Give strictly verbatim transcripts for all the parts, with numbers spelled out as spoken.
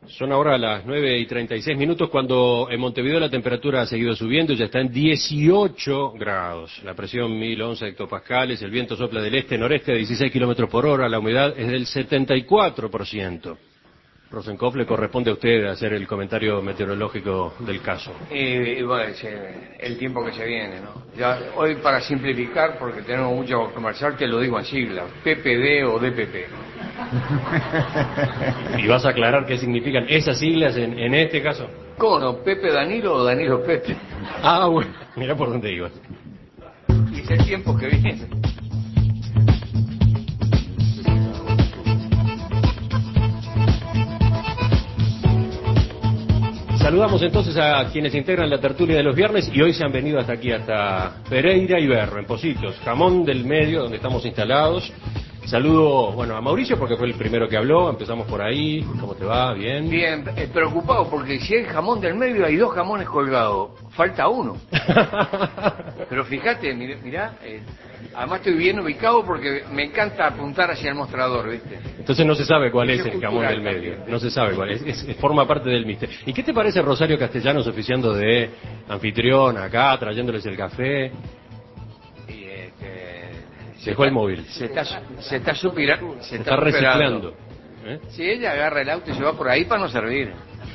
Son ahora las nueve y treinta y seis minutos cuando en Montevideo la temperatura ha seguido subiendo y ya está en dieciocho grados. La presión mil once hectopascales, el viento sopla del este-noreste a dieciséis kilómetros por hora, la humedad es del setenta y cuatro por ciento. Rosenkopf, le corresponde a usted hacer el comentario meteorológico del caso. Y, y bueno, el tiempo que se viene, ¿no? Ya, hoy para simplificar, porque tenemos mucho comercial, te lo digo en siglas, P P D o D P P. ¿Y vas a aclarar qué significan esas siglas en, en este caso? ¿Cómo no? ¿Pepe Danilo o Danilo Pepe? Ah, bueno, mira por dónde ibas. Y es el tiempo que viene. Saludamos entonces a quienes integran la tertulia de los viernes y hoy se han venido hasta aquí, hasta Pereira y Berro, en Positos, Jamón del Medio, donde estamos instalados. Saludo, bueno, a Mauricio porque fue el primero que habló, empezamos por ahí. ¿Cómo te va? ¿Bien? Bien, eh, preocupado porque si hay jamón del medio hay dos jamones colgados, falta uno. Pero fíjate, mirá, mirá eh, además estoy bien ubicado porque me encanta apuntar hacia el mostrador, ¿viste? Entonces no se sabe cuál es, es el jamón del medio, también. No se sabe cuál es, es, es, forma parte del misterio. ¿Y qué te parece Rosario Castellanos oficiando de anfitrión acá, trayéndoles el café? Se dejó el móvil. Se está, se está, supira, se se está, está reciclando. ¿Eh? Si ella agarra el auto y se va por ahí para no servir.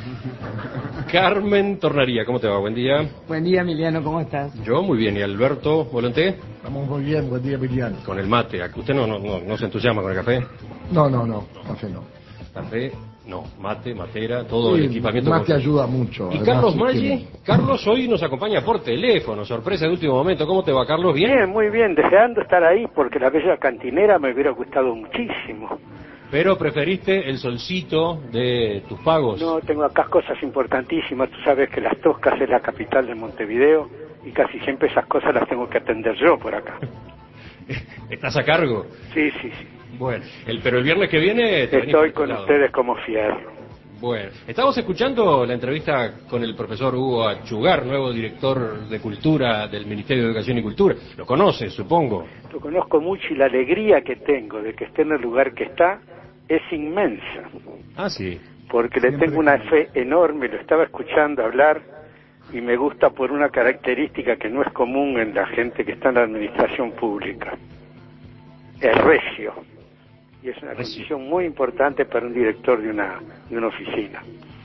Carmen Tornaría, ¿cómo te va? Buen día. Buen día, Emiliano, ¿cómo estás? Yo muy bien. ¿Y Alberto Volonté? Estamos muy bien, buen día, Emiliano. Con el mate. ¿Usted no, no, no, no se entusiasma con el café? No, no, no, café no. Café, no. Mate, matera, todo sí, el equipamiento. Mate ayuda mucho. ¿Y Carlos Maggi? Carlos hoy nos acompaña por teléfono, sorpresa de último momento. ¿Cómo te va, Carlos? ¿Bien? Bien, muy bien, deseando estar ahí porque la bella cantinera me hubiera gustado muchísimo. Pero preferiste el solcito de tus pagos. No, tengo acá cosas importantísimas. Tú sabes que Las Toscas es la capital de Montevideo y casi siempre esas cosas las tengo que atender yo por acá. ¿Estás a cargo? Sí, sí, sí. Bueno, el, pero el viernes que viene... Te Estoy con lado. Ustedes como fierro. Bueno, estamos escuchando la entrevista con el profesor Hugo Achugar, nuevo director de Cultura del Ministerio de Educación y Cultura. ¿Lo conoces, supongo? Lo conozco mucho y la alegría que tengo de que esté en el lugar que está es inmensa. Ah, sí. Porque le tengo una fe enorme, lo estaba escuchando hablar y me gusta por una característica que no es común en la gente que está en la administración pública. Es recio. Y es una condición muy importante para un director de una, de una oficina.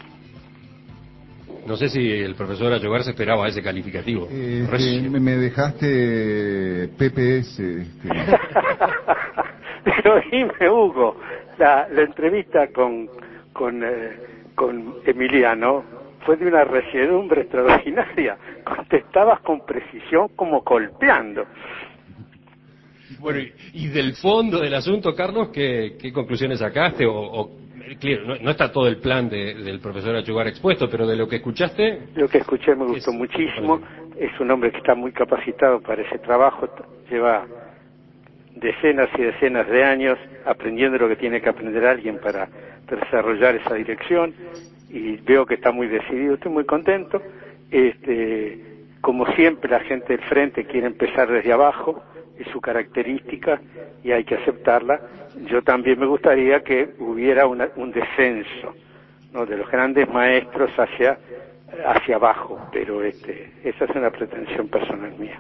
No sé si el profesor Achugar se esperaba ese calificativo. Eh, eh, me dejaste P P S. Este. Pero dime, Hugo, la, la entrevista con, con, eh, con Emiliano fue de una resiedumbre extraordinaria. Contestabas con precisión como golpeando. Bueno, y, y del fondo del asunto, Carlos, ¿qué, qué conclusiones sacaste? O, o claro, no, no está todo el plan de, del profesor Achugar expuesto, pero de lo que escuchaste... Lo que escuché me gustó es, muchísimo. Es un hombre que está muy capacitado para ese trabajo. Lleva decenas y decenas de años aprendiendo lo que tiene que aprender alguien para desarrollar esa dirección. Y veo que está muy decidido. Estoy muy contento. Este, como siempre, la gente del frente quiere empezar desde abajo. Es su característica y hay que aceptarla. Yo también me gustaría que hubiera una, un descenso, ¿no?, de los grandes maestros hacia hacia abajo, pero este esa es una pretensión personal mía.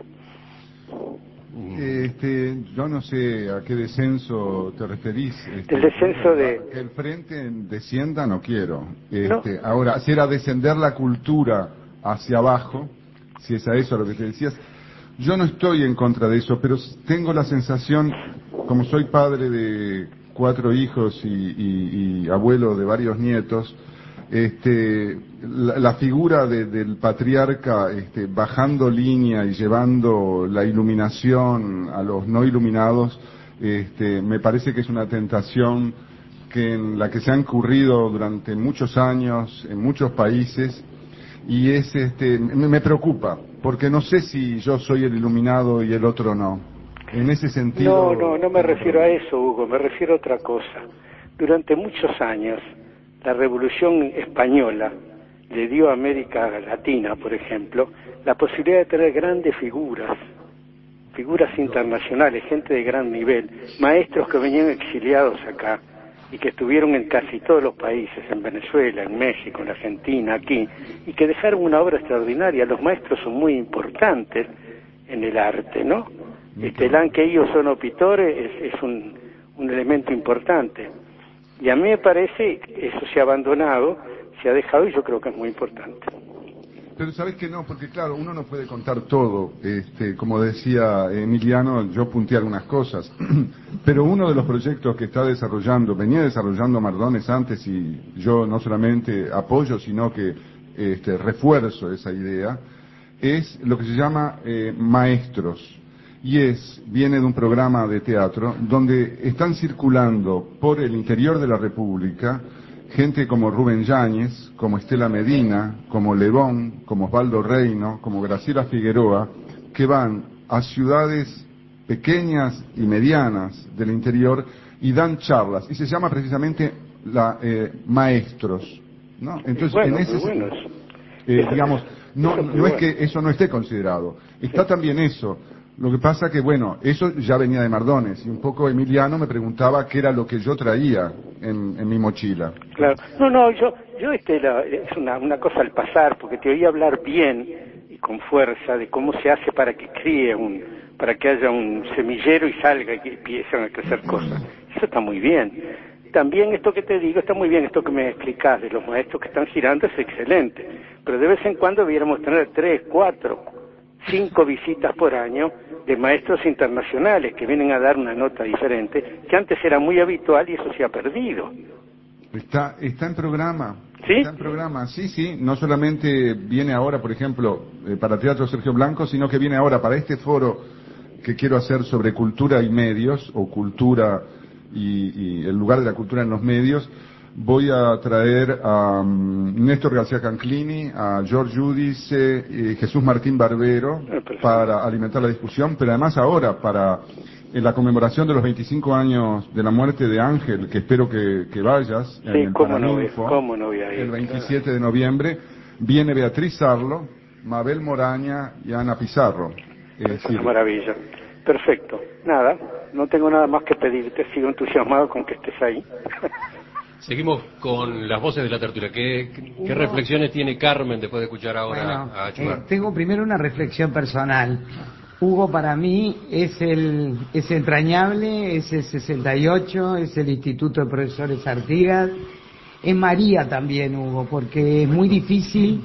Este, yo no sé a qué descenso te referís. Este, el descenso de... Que el frente descienda no quiero. Este, no. Ahora, si era descender la cultura hacia abajo, si es a eso lo que te decías... Yo no estoy en contra de eso, pero tengo la sensación, como soy padre de cuatro hijos y, y, y abuelo de varios nietos, este, la, la figura de, del patriarca este, bajando línea y llevando la iluminación a los no iluminados, este, me parece que es una tentación que en la que se ha incurrido durante muchos años en muchos países. Y es este me, me preocupa, porque no sé si yo soy el iluminado y el otro no. En ese sentido... No, no, no me refiero a eso, Hugo, me refiero a otra cosa. Durante muchos años, la Revolución Española le dio a América Latina, por ejemplo, la posibilidad de tener grandes figuras, figuras internacionales, gente de gran nivel, maestros que venían exiliados acá, y que estuvieron en casi todos los países, en Venezuela, en México, en Argentina, aquí, y que dejaron una obra extraordinaria. Los maestros son muy importantes en el arte, ¿no? Este, el anche io sono pittore es, es un, un elemento importante. Y a mí me parece que eso se ha abandonado, se ha dejado, y yo creo que es muy importante. Pero sabes que no, porque claro, uno no puede contar todo. Este, como decía Emiliano, yo punteé algunas cosas. Pero uno de los proyectos que está desarrollando, venía desarrollando Mardones antes, y yo no solamente apoyo, sino que este, refuerzo esa idea, es lo que se llama eh, Maestros. Y es, viene de un programa de teatro donde están circulando por el interior de la República gente como Rubén Yáñez, como Estela Medina, como Lebón, como Osvaldo Reino, como Graciela Figueroa, que van a ciudades pequeñas y medianas del interior y dan charlas, y se llama precisamente la eh, Maestros, ¿no? Entonces, bueno, en ese bueno, eh, digamos, no, no es que eso no esté considerado, está también eso. Lo que pasa que, bueno, eso ya venía de Mardones, y un poco Emiliano me preguntaba qué era lo que yo traía en, en mi mochila. Claro. No, no, yo, yo este, la, es una, una cosa al pasar, porque te oí hablar bien y con fuerza de cómo se hace para que críe un, para que haya un semillero y salga y que empiecen a crecer cosas. Eso está muy bien. También esto que te digo está muy bien, esto que me explicás de los maestros que están girando es excelente, pero de vez en cuando debiéramos tener tres, cuatro, cinco visitas por año de maestros internacionales que vienen a dar una nota diferente, que antes era muy habitual y eso se ha perdido. Está, está en programa. ¿Sí? Está en programa, sí, sí. No solamente viene ahora, por ejemplo, eh, para Teatro Sergio Blanco, sino que viene ahora para este foro que quiero hacer sobre cultura y medios, o cultura y, y el lugar de la cultura en los medios. Voy a traer a um, Néstor García Canclini, a George Giudice y Jesús Martín Barbero para alimentar la discusión, pero además ahora para en la conmemoración de los veinticinco años de la muerte de Ángel, que espero que, que vayas, Sí, en el cómo no, Paraninfo, cómo no voy a ir, el veintisiete de noviembre, viene Beatriz Sarlo, Mabel Moraña y Ana Pizarro. Es Es decir, una maravilla. Perfecto. Nada, no tengo nada más que pedirte, sigo entusiasmado con que estés ahí. Seguimos con las voces de la tertulia. ¿Qué, qué Uno, reflexiones tiene Carmen después de escuchar ahora bueno, a Achugar? eh, tengo primero una reflexión personal. Hugo para mí es el es entrañable, es el sesenta y ocho, es el Instituto de Profesores Artigas, es María también Hugo, porque es muy difícil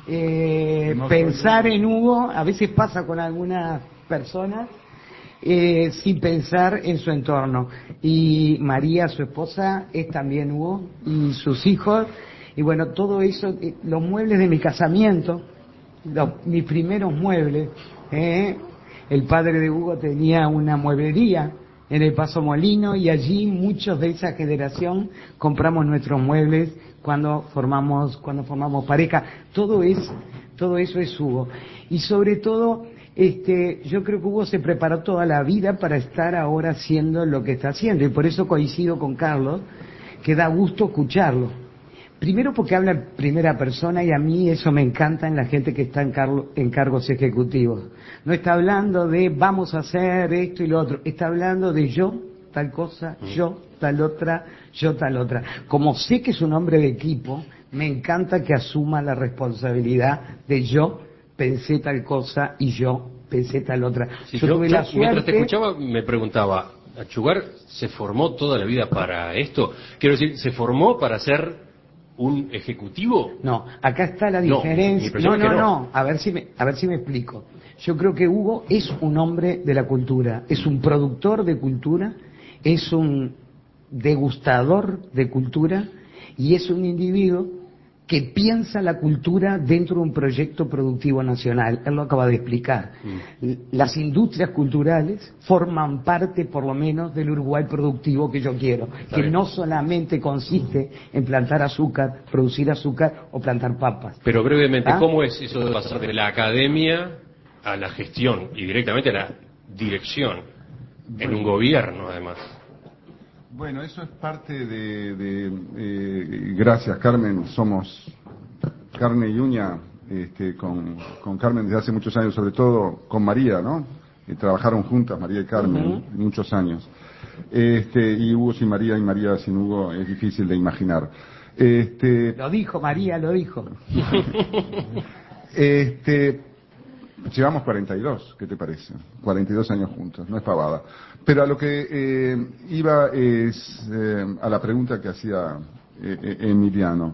eh, pensar en Hugo, a veces pasa con algunas personas, Eh, sin pensar en su entorno. Y María, su esposa, es también Hugo, y sus hijos, y bueno, todo eso, eh, los muebles de mi casamiento, los, mis primeros muebles, eh, el padre de Hugo tenía una mueblería en el Paso Molino, y allí muchos de esa generación compramos nuestros muebles cuando formamos, cuando formamos pareja. Todo es, todo eso es Hugo. Y sobre todo, Este, yo creo que Hugo se preparó toda la vida para estar ahora haciendo lo que está haciendo, y por eso coincido con Carlos, que da gusto escucharlo. Primero porque habla en primera persona, y a mí eso me encanta en la gente que está en, cargo, en cargos ejecutivos. No está hablando de vamos a hacer esto y lo otro, está hablando de yo tal cosa, yo tal otra, yo tal otra. Como sé que es un hombre de equipo, me encanta que asuma la responsabilidad de yo pensé tal cosa y yo pensé tal otra. Sí, yo, yo, tuve yo, la suerte... mientras te escuchaba me preguntaba, ¿Achugar se formó toda la vida para esto? Quiero decir, ¿se formó para ser un ejecutivo? No, acá está la No, diferencia. mi No, no, no, no, a ver si me, a ver si me explico. Yo creo que Hugo es un hombre de la cultura, es un productor de cultura, es un degustador de cultura, y es un individuo que piensa la cultura dentro de un proyecto productivo nacional. Él lo acaba de explicar. Mm. Las industrias culturales forman parte, por lo menos, del Uruguay productivo que yo quiero, Está que bien. No solamente consiste en plantar azúcar, producir azúcar o plantar papas. Pero brevemente, ¿Ah? ¿cómo es eso de pasar de la academia a la gestión y directamente a la dirección en un gobierno, además? Bueno, eso es parte de, de eh, gracias Carmen, somos carne y uña este, con, con Carmen desde hace muchos años, sobre todo con María, ¿no? Eh, trabajaron juntas, María y Carmen, uh-huh. muchos años. Este, y Hugo sin María y María sin Hugo es difícil de imaginar. Este, Lo dijo María, lo dijo. este, llevamos cuarenta y dos, ¿qué te parece? cuarenta y dos años juntos, no es pavada. Pero a lo que eh, iba es eh, a la pregunta que hacía eh, Emiliano.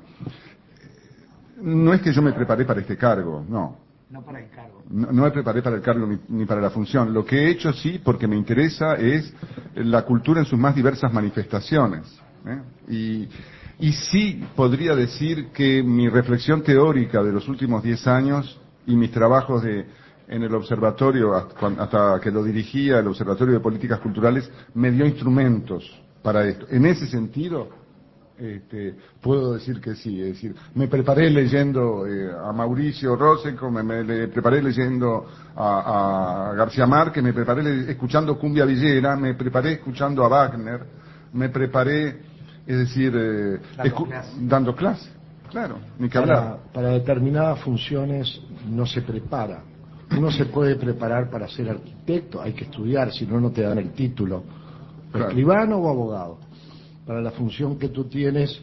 No es que yo me preparé para este cargo, no. No para el cargo. No, no me preparé para el cargo ni, ni para la función. Lo que he hecho sí, porque me interesa, es la cultura en sus más diversas manifestaciones. ¿eh? Y, y sí podría decir que mi reflexión teórica de los últimos diez años y mis trabajos de, en el observatorio, hasta, hasta que lo dirigía, el Observatorio de Políticas Culturales, me dio instrumentos para esto. En ese sentido, Este, puedo decir que sí, es decir, me preparé leyendo eh, a Mauricio Roseco, me, me le preparé leyendo a, a García Márquez, me preparé le, escuchando Cumbia Villera, me preparé escuchando a Wagner, me preparé, es decir, eh, dando, clase. dando clase, claro, ni que para, hablar. Para determinadas funciones no se prepara. Uno se puede preparar para ser arquitecto, hay que estudiar, si no, no te dan el título, claro. Escribano o abogado. Para la función que tú tienes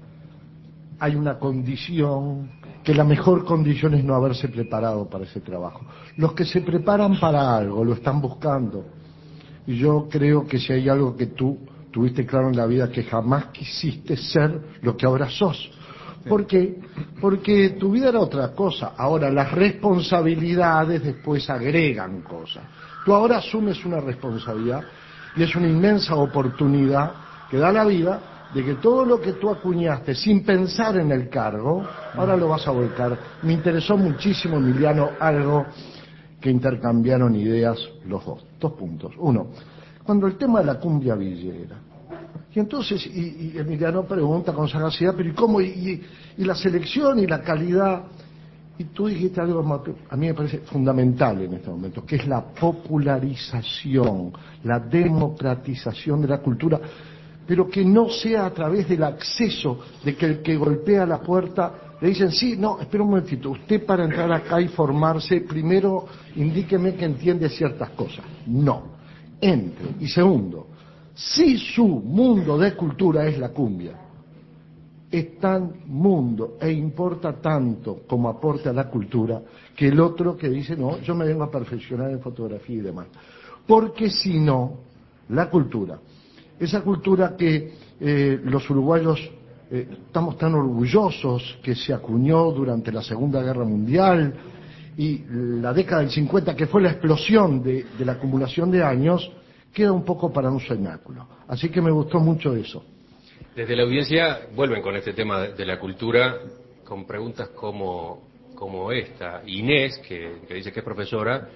hay una condición, que la mejor condición es no haberse preparado para ese trabajo. Los que se preparan para algo lo están buscando. Y yo creo que si hay algo que tú tuviste claro en la vida, que jamás quisiste ser lo que ahora sos. ¿Por qué? Porque tu vida era otra cosa. Ahora las responsabilidades después agregan cosas. Tú ahora asumes una responsabilidad y es una inmensa oportunidad que da la vida de que todo lo que tú acuñaste sin pensar en el cargo, ahora lo vas a volcar. Me interesó muchísimo, Emiliano, algo que intercambiaron ideas los dos. Dos puntos. Uno, cuando el tema de la cumbia villera. Y entonces, y, y Emiliano pregunta con sagacidad, pero ¿y cómo? Y, y, y la selección y la calidad. Y tú dijiste algo a mí me parece fundamental en este momento, que es la popularización, la democratización de la cultura, pero que no sea a través del acceso, de que el que golpea la puerta le dicen, sí, no, espera un momentito, usted para entrar acá y formarse, primero indíqueme que entiende ciertas cosas. No, entre. Y segundo, si su mundo de cultura es la cumbia, es tan mundo e importa tanto como aporte a la cultura, que el otro que dice, no, yo me vengo a perfeccionar en fotografía y demás. Porque si no, la cultura, esa cultura que eh, los uruguayos eh, estamos tan orgullosos, que se acuñó durante la Segunda Guerra Mundial y la década del cincuenta, que fue la explosión de, de la acumulación de años, queda un poco para un cenáculo. Así que me gustó mucho eso. Desde la audiencia vuelven con este tema de la cultura, con preguntas como, como esta. Inés, que, que dice que es profesora,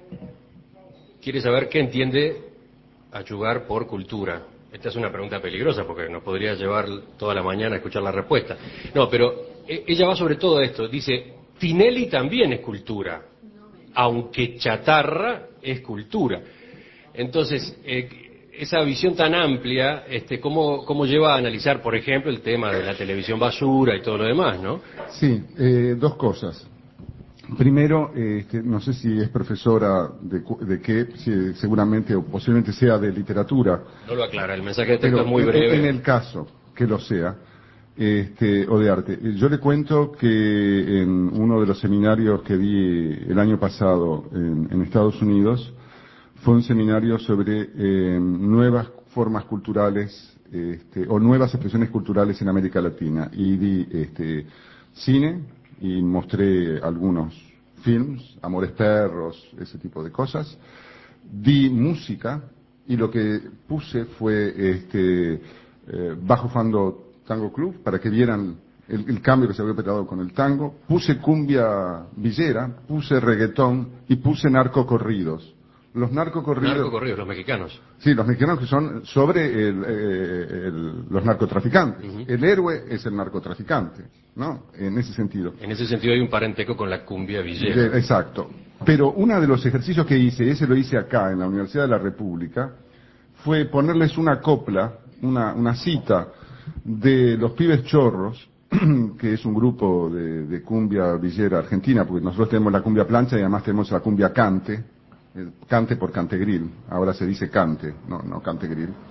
quiere saber qué entiende Ayugar por cultura. Esta es una pregunta peligrosa porque nos podría llevar toda la mañana a escuchar la respuesta. No, pero ella va sobre todo esto. Dice, Tinelli también es cultura, aunque chatarra es cultura. Entonces, eh, esa visión tan amplia, este, ¿cómo, cómo lleva a analizar, por ejemplo, el tema de la televisión basura y todo lo demás, no? Sí, eh, dos cosas. Primero, eh, que no sé si es profesora de, de qué, si seguramente o posiblemente sea de literatura. No lo aclara, el mensaje de texto es muy en, breve. En el caso que lo sea, este, o de arte. Yo le cuento que en uno de los seminarios que di el año pasado en, en Estados Unidos, fue un seminario sobre eh, nuevas formas culturales este, o nuevas expresiones culturales en América Latina. Y di este, cine y mostré algunos films, Amores Perros, ese tipo de cosas. Di música y lo que puse fue este, eh, Bajo Fondo Tango Club para que vieran el, el cambio que se había operado con el tango. Puse cumbia villera, puse reggaetón y puse narcocorridos. Los narcocorridos... Narcocorridos, los mexicanos. Sí, los mexicanos que son sobre el, eh, el, los narcotraficantes. Uh-huh. El héroe es el narcotraficante, ¿no? En ese sentido. En ese sentido hay un parentesco con la cumbia villera. De, exacto. Pero uno de los ejercicios que hice, ese lo hice acá, en la Universidad de la República, fue ponerles una copla, una, una cita de Los Pibes Chorros, que es un grupo de, de cumbia villera argentina, porque nosotros tenemos la cumbia plancha y además tenemos la cumbia cante, cante por cantegril, ahora se dice cante, no, no cantegril.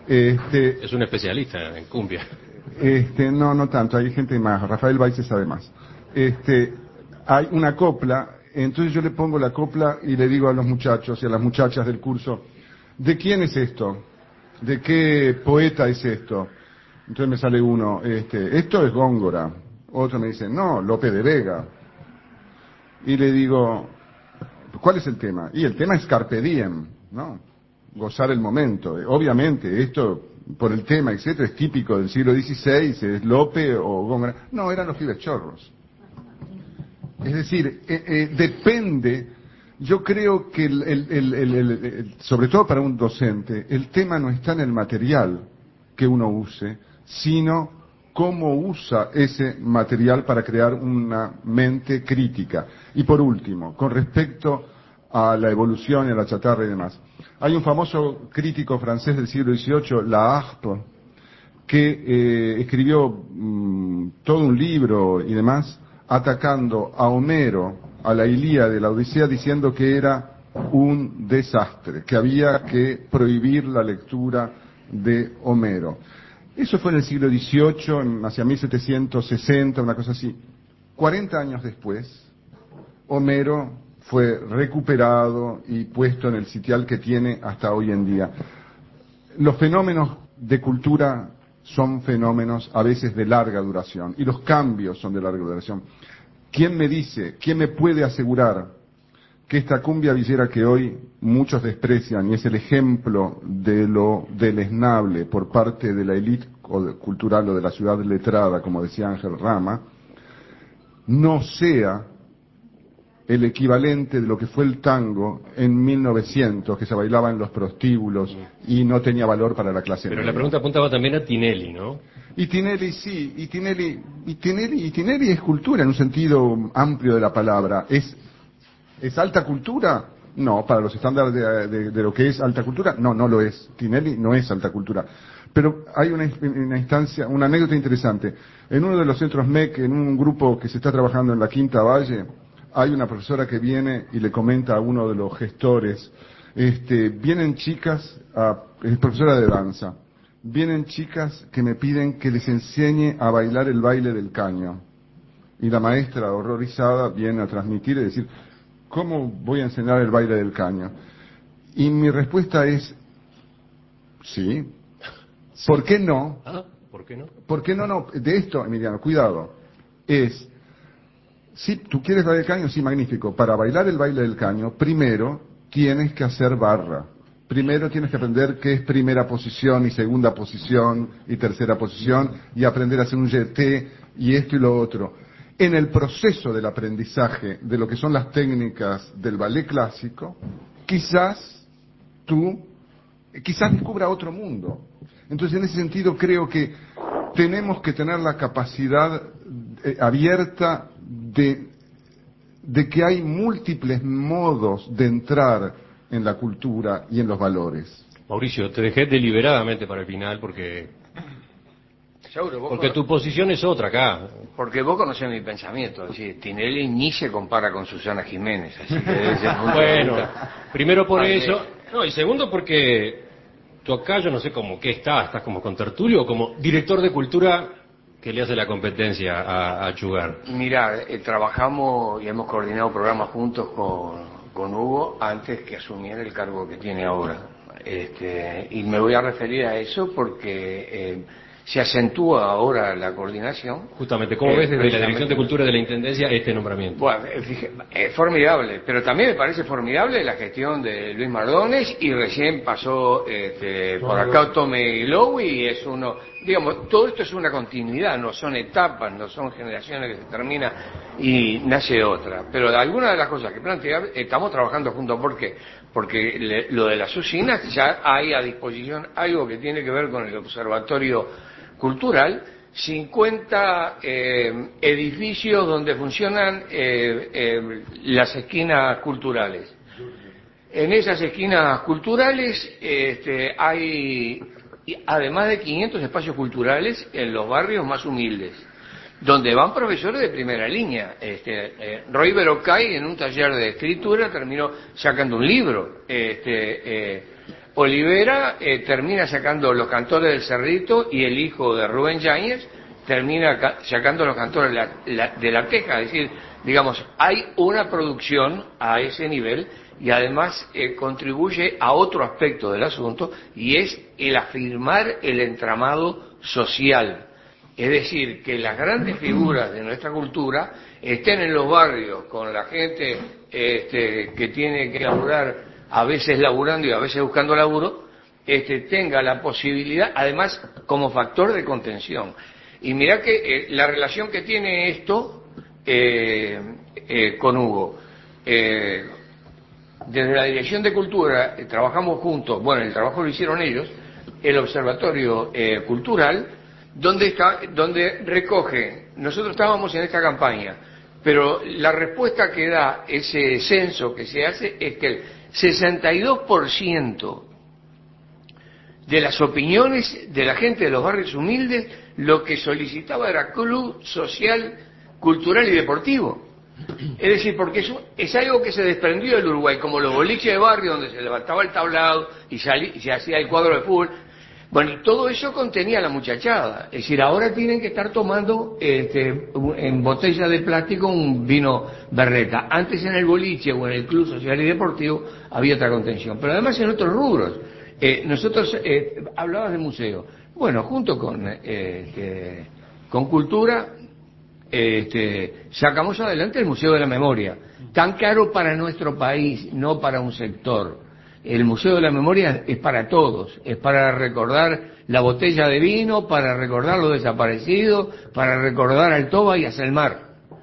Este, Es un especialista en cumbia. Este, no, no tanto, hay gente más, Rafael Baice sabe más. Este, hay una copla, entonces yo le pongo la copla y le digo a los muchachos y a las muchachas del curso, ¿de quién es esto? ¿De qué poeta es esto? Entonces me sale uno, este, esto es Góngora. Otro me dice, no, Lope de Vega. Y le digo, ¿cuál es el tema? Y el tema es Carpe Diem, ¿no? Gozar el momento. Obviamente, esto, por el tema, etcétera, es típico del siglo dieciséis, es Lope o Góngora. No, eran los pibes chorros. Es decir, eh, eh, depende, yo creo que, el, el, el, el, el, el, sobre todo para un docente, el tema no está en el material que uno use, sino cómo usa ese material para crear una mente crítica. Y por último, con respecto a la evolución y a la chatarra y demás, hay un famoso crítico francés del siglo dieciocho, Laharpe, que eh, escribió mmm, todo un libro y demás, atacando a Homero, a la Ilíada de la Odisea, diciendo que era un desastre, que había que prohibir la lectura de Homero. Eso fue en el siglo dieciocho, hacia mil setecientos sesenta, una cosa así. cuarenta años después, Homero fue recuperado y puesto en el sitial que tiene hasta hoy en día. Los fenómenos de cultura son fenómenos a veces de larga duración, y los cambios son de larga duración. ¿Quién me dice, quién me puede asegurar que esta cumbia villera que hoy muchos desprecian y es el ejemplo de lo deleznable por parte de la élite cultural o de la ciudad letrada, como decía Ángel Rama, no sea el equivalente de lo que fue el tango en mil novecientos, que se bailaba en los prostíbulos y no tenía valor para la clase Pero media? la pregunta apuntaba también a Tinelli, ¿no? Y Tinelli sí, y Tinelli, y Tinelli, y Tinelli es cultura en un sentido amplio de la palabra. ¿Es, es alta cultura? No, para los estándares de, de, de lo que es alta cultura, no, no lo es. Tinelli no es alta cultura. Pero hay una, una instancia, una anécdota interesante. En uno de los centros M E C, en un grupo que se está trabajando en la Quinta Valle, hay una profesora que viene y le comenta a uno de los gestores, este, vienen chicas, a, es profesora de danza, vienen chicas que me piden que les enseñe a bailar el baile del caño. Y la maestra, horrorizada, viene a transmitir y decir, ¿cómo voy a enseñar el baile del caño? Y mi respuesta es, sí. sí. ¿Por qué no? Ah, ¿por qué no? ¿Por qué no? No, de esto, Emiliano, cuidado, es, si tú quieres bailar el caño, sí, magnífico. Para bailar el baile del caño, primero tienes que hacer barra. Primero tienes que aprender qué es primera posición y segunda posición y tercera posición y aprender a hacer un jeté y esto y lo otro. En el proceso del aprendizaje de lo que son las técnicas del ballet clásico, quizás tú, quizás descubra otro mundo. Entonces, en ese sentido, creo que tenemos que tener la capacidad eh, abierta de, de que hay múltiples modos de entrar en la cultura y en los valores. Mauricio, te dejé deliberadamente para el final porque Seguro, vos porque tu posición es otra acá. Porque vos conocés mi pensamiento. Así, Tinelli ni se compara con Susana Jiménez. Así que desde ese punto de Bueno, vista, primero por vale. eso. No, y segundo porque tú acá, yo no sé cómo qué estás, estás como contertulio o como director de cultura que le hace la competencia a, a Chugar. Mirá, eh, trabajamos y hemos coordinado programas juntos con, con Hugo antes que asumiera el cargo que tiene ahora. Este, y me voy a referir a eso porque eh, se acentúa ahora la coordinación. Justamente, ¿cómo eh, ves desde la Dirección de Cultura de la Intendencia este nombramiento? Bueno, es formidable, pero también me parece formidable la gestión de Luis Mardones y recién pasó este, por acá Tommy Lowe y es uno, digamos, todo esto es una continuidad, no son etapas, no son generaciones que se terminan y nace otra. Pero de algunas de las cosas que plantea, estamos trabajando juntos, ¿por qué? Porque le, lo de las usinas ya hay a disposición algo que tiene que ver con el observatorio cultural, cincuenta eh, edificios donde funcionan eh, eh, las esquinas culturales. En esas esquinas culturales este, hay, además de quinientos espacios culturales en los barrios más humildes, donde van profesores de primera línea. Este, eh, Roy Berocay en un taller de escritura terminó sacando un libro. Este, eh, Olivera eh, termina sacando Los Cantores del Cerrito y el hijo de Rubén Yáñez termina ca- sacando Los Cantores de la, la- de la Teja. Es decir, digamos, hay una producción a ese nivel y además eh, contribuye a otro aspecto del asunto y es el afirmar el entramado social. Es decir, que las grandes figuras de nuestra cultura estén en los barrios con la gente este, que tiene que laburar, a veces laburando y a veces buscando laburo, este, tenga la posibilidad, además como factor de contención. Y mirá que eh, la relación que tiene esto eh, eh, con Hugo. Eh, desde la Dirección de Cultura eh, trabajamos juntos, bueno, el trabajo lo hicieron ellos, el Observatorio eh, Cultural, donde, está, donde recoge, nosotros estábamos en esta campaña, pero la respuesta que da ese censo que se hace es que el sesenta y dos por ciento de las opiniones de la gente de los barrios humildes lo que solicitaba era club social, cultural y deportivo. Es decir, porque eso es algo que se desprendió del Uruguay, como los boliches de barrio donde se levantaba el tablado y, salí, y se hacía el cuadro de fútbol. Bueno, y todo eso contenía la muchachada. Es decir, ahora tienen que estar tomando este, en botella de plástico un vino berreta. Antes en el boliche o en el club social y deportivo había otra contención. Pero además en otros rubros. Eh, nosotros, eh, hablabas de museo. Bueno, junto con, eh, este, con Cultura, este, sacamos adelante el Museo de la Memoria. Tan caro para nuestro país, no para un sector. El Museo de la Memoria es para todos, es para recordar la botella de vino, para recordar los desaparecidos, para recordar al Toba y a Selmar.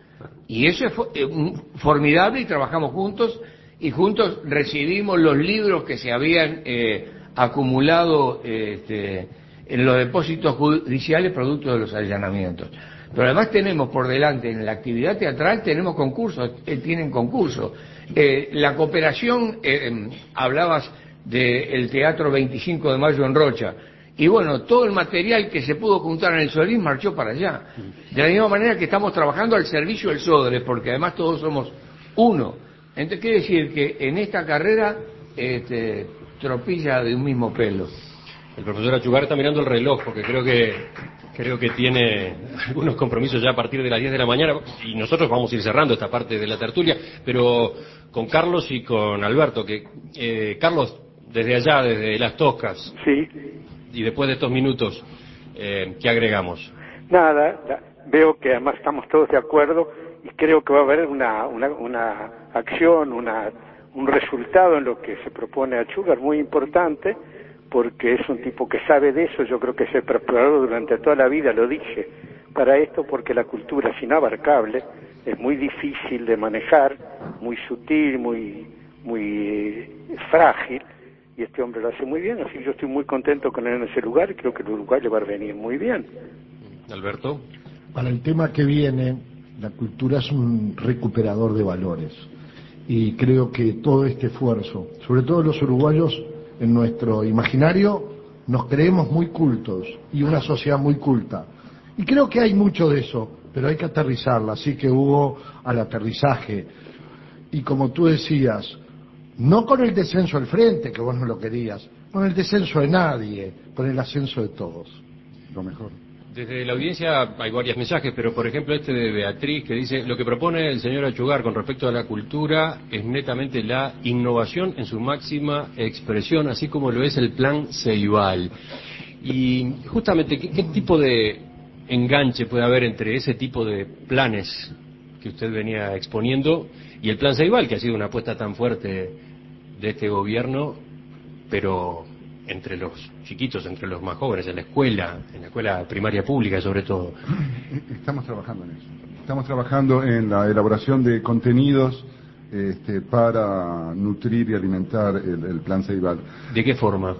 Y eso es formidable y trabajamos juntos y juntos recibimos los libros que se habían eh, acumulado eh, este, en los depósitos judiciales producto de los allanamientos. Pero además tenemos por delante, en la actividad teatral tenemos concursos, eh, tienen concursos. Eh, la cooperación, eh, hablabas del Teatro veinticinco de Mayo en Rocha, y bueno, todo el material que se pudo juntar en el Solís marchó para allá. De la misma manera que estamos trabajando al servicio del Sodre, porque además todos somos uno. Entonces quiere decir que en esta carrera este, tropilla de un mismo pelo. El profesor Achugar está mirando el reloj porque creo que creo que tiene algunos compromisos ya a partir de las diez de la mañana y nosotros vamos a ir cerrando esta parte de la tertulia, pero con Carlos y con Alberto, que eh, Carlos, desde allá, desde Las Toscas, Sí. Y después de estos minutos, eh, ¿qué agregamos? Nada, la- veo que además estamos todos de acuerdo y creo que va a haber una, una, una acción, una, un resultado en lo que se propone a Achugar muy importante, porque es un tipo que sabe de eso. Yo creo que se preparó durante toda la vida, lo dije, para esto, porque la cultura es inabarcable, es muy difícil de manejar, muy sutil, muy, muy eh, frágil, y este hombre lo hace muy bien, así que yo estoy muy contento con él en ese lugar y creo que el Uruguay le va a venir muy bien. Alberto. Para el tema que viene, la cultura es un recuperador de valores y creo que todo este esfuerzo, sobre todo los uruguayos, en nuestro imaginario nos creemos muy cultos y una sociedad muy culta. Y creo que hay mucho de eso, pero hay que aterrizarla, así que hubo al aterrizaje. Y como tú decías, no con el descenso al frente, que vos no lo querías, con el descenso de nadie, con el ascenso de todos. Lo mejor. Desde la audiencia hay varios mensajes, pero por ejemplo este de Beatriz que dice: lo que propone el señor Achugar con respecto a la cultura es netamente la innovación en su máxima expresión, así como lo es el plan Ceibal. Y justamente, ¿qué, qué tipo de enganche puede haber entre ese tipo de planes que usted venía exponiendo y el plan Ceibal, que ha sido una apuesta tan fuerte de este gobierno, pero entre los chiquitos, entre los más jóvenes, en la escuela, en la escuela primaria pública sobre todo? Estamos trabajando en eso. Estamos trabajando en la elaboración de contenidos este, para nutrir y alimentar el, el plan Ceibal. ¿De qué forma?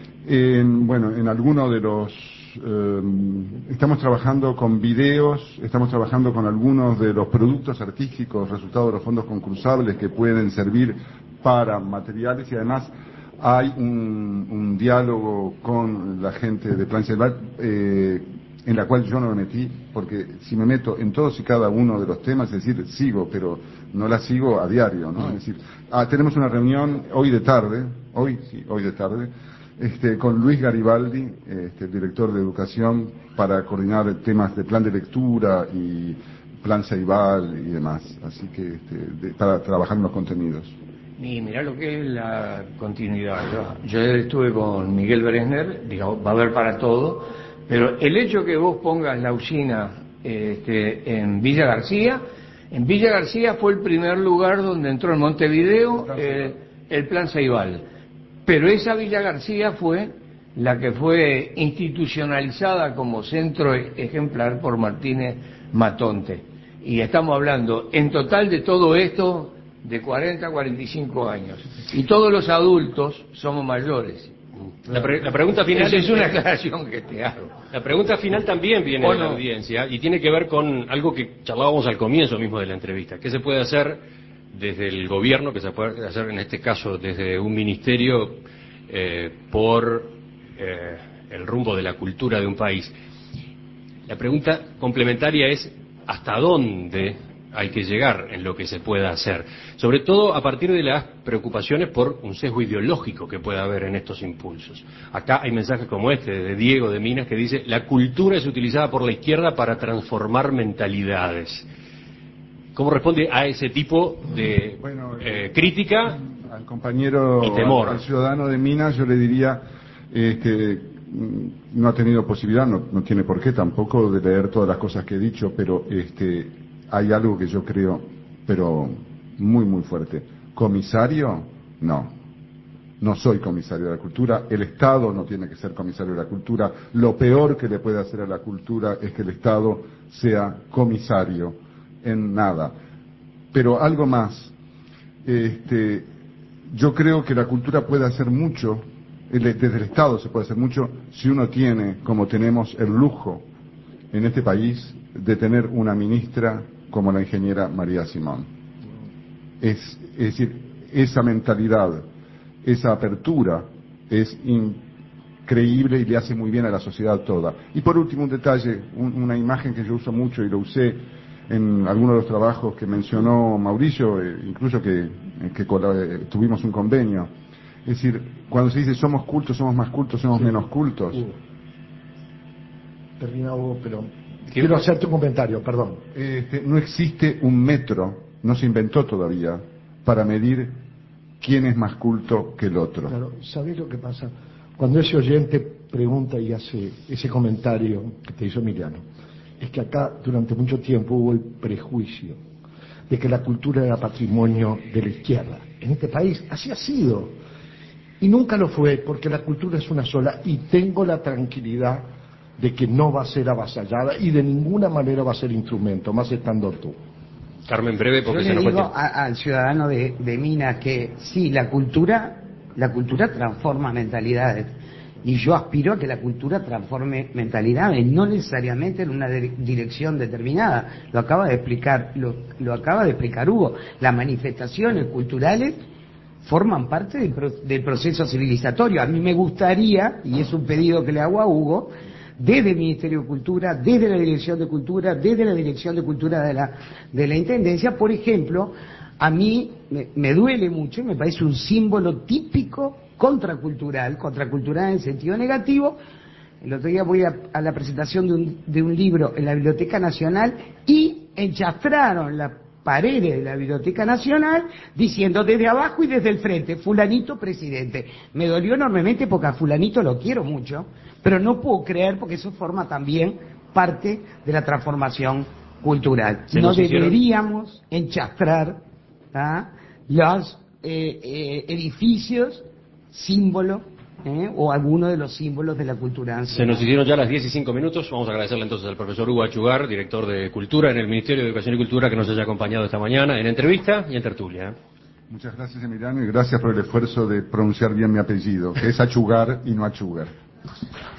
En, bueno, en alguno de los... Eh, estamos trabajando con videos, estamos trabajando con algunos de los productos artísticos, resultados de los fondos concursables que pueden servir para materiales, y además hay un, un diálogo con la gente de Plan Ceibal eh, en la cual yo no me metí, porque si me meto en todos y cada uno de los temas, es decir, sigo, pero no la sigo a diario, ¿no? Es decir, ah, tenemos una reunión hoy de tarde, hoy, sí, hoy de tarde, este, con Luis Garibaldi, este, el director de Educación, para coordinar temas de plan de lectura y plan Ceibal y demás, así que este, de, para trabajar en los contenidos. Y mirá lo que es la continuidad. Yo, yo estuve con Miguel Bresner, digamos, va a haber para todo, pero el hecho que vos pongas la usina este, en Villa García, en Villa García fue el primer lugar donde entró en Montevideo eh, el plan Ceibal, pero esa Villa García fue la que fue institucionalizada como centro ejemplar por Martínez Matonte. Y estamos hablando en total de todo esto de cuarenta a cuarenta y cinco años. Y todos los adultos somos mayores. La, pre la pregunta final Esa es una aclaración que te hago. La pregunta final también viene de la audiencia y tiene que ver con algo que charlábamos al comienzo mismo de la entrevista. ¿Qué se puede hacer desde el gobierno, que se puede hacer en este caso desde un ministerio eh, por eh, el rumbo de la cultura de un país? La pregunta complementaria es ¿hasta dónde hay que llegar en lo que se pueda hacer? Sobre todo a partir de las preocupaciones por un sesgo ideológico que pueda haber en estos impulsos. Acá hay mensajes como este de Diego de Minas que dice: la cultura es utilizada por la izquierda para transformar mentalidades. ¿Cómo responde a ese tipo de bueno, eh, crítica al compañero, y temor? Al, al ciudadano de Minas yo le diría eh, que no ha tenido posibilidad, no, no tiene por qué tampoco de leer todas las cosas que he dicho, pero este hay algo que yo creo, pero muy muy fuerte. ¿Comisario? No. No soy comisario de la cultura. El Estado no tiene que ser comisario de la cultura. Lo peor que le puede hacer a la cultura es que el Estado sea comisario en nada. Pero algo más. Este, yo creo que la cultura puede hacer mucho, desde el Estado se puede hacer mucho, si uno tiene, como tenemos, el lujo en este país de tener una ministra como la ingeniera María Simón. Es, es decir, esa mentalidad, esa apertura es increíble y le hace muy bien a la sociedad toda. Y por último, un detalle, un, una imagen que yo uso mucho y lo usé en algunos de los trabajos que mencionó Mauricio, eh, incluso que, que eh, tuvimos un convenio. Es decir, cuando se dice somos cultos, somos más cultos, somos sí. menos cultos. Uh. Termina Hugo, pero quiero hacerte un comentario, perdón. Este, no existe un metro, no se inventó todavía, para medir quién es más culto que el otro. Claro, ¿sabés lo que pasa? Cuando ese oyente pregunta y hace ese comentario que te hizo Emiliano, es que acá durante mucho tiempo hubo el prejuicio de que la cultura era patrimonio de la izquierda. En este país así ha sido. Y nunca lo fue, porque la cultura es una sola, y tengo la tranquilidad de que no va a ser avasallada y de ninguna manera va a ser instrumento, más estando tú. Carmen, breve, porque Yo se le nos digo cuesta. a, al ciudadano de, de Minas que sí, la cultura, la cultura transforma mentalidades. Y yo aspiro a que la cultura transforme mentalidades, no necesariamente en una de, dirección determinada. Lo acaba de explicar, lo, lo acaba de explicar Hugo. Las manifestaciones culturales forman parte del, pro, del proceso civilizatorio. A mí me gustaría, y es un pedido que le hago a Hugo, desde el Ministerio de Cultura, desde la Dirección de Cultura, desde la Dirección de Cultura de la, de la Intendencia, por ejemplo, a mí me, me duele mucho y me parece un símbolo típico contracultural, contracultural en sentido negativo. El otro día voy a, a la presentación de un, de un libro en la Biblioteca Nacional y enchastraron la paredes de la Biblioteca Nacional diciendo desde abajo y desde el frente, fulanito presidente. Me dolió enormemente porque a fulanito lo quiero mucho, pero no puedo creer porque eso forma también parte de la transformación cultural. No deberíamos hicieron... enchastrar ¿ah? los eh, eh, edificios, símbolos, ¿eh? o alguno de los símbolos de la cultura nacional. Se nos hicieron ya las diez y cinco minutos. Vamos a agradecerle entonces al profesor Hugo Achugar, director de Cultura en el Ministerio de Educación y Cultura, que nos haya acompañado esta mañana en entrevista y en tertulia. Muchas gracias, Emiliano, y gracias por el esfuerzo de pronunciar bien mi apellido, que es Achugar y no Achugar.